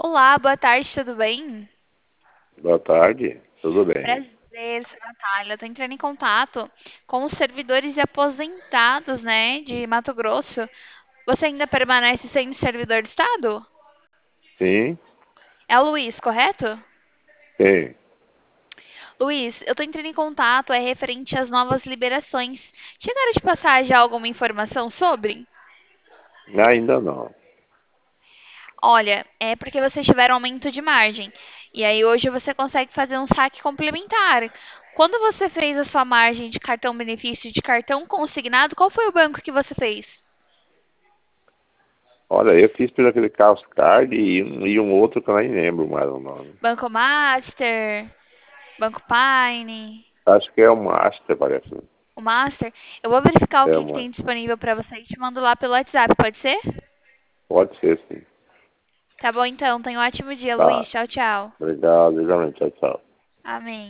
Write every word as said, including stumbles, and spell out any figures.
Olá, boa tarde, tudo bem? Boa tarde, tudo bem? Prazer, sou a Natália. Estou entrando em contato com os servidores de aposentados, né, de Mato Grosso. Você ainda permanece sendo servidor do Estado? Sim, É o Luiz, correto? sim. Luiz, eu estou entrando em contato, é referente às novas liberações. Chegaram de passar já alguma informação sobre? Ainda não. Olha, é porque vocês tiveram aumento de margem. E aí hoje você consegue fazer um saque complementar. Quando você fez a sua margem de cartão benefício de cartão consignado, qual foi o banco que você fez? Olha, eu fiz por aquele Chaos Card e um, e um outro que eu nem lembro mais o nome. Banco Master, Banco Pine, Acho que é o Master, parece. o Master? Eu vou verificar o É que, que uma... tem disponível para você e te mando lá pelo WhatsApp, pode ser? Pode ser, sim. Tá bom então, tenha um ótimo dia, Luiz. Tá. Tchau, tchau. Obrigado, igualmente. Tchau, tchau. Amém.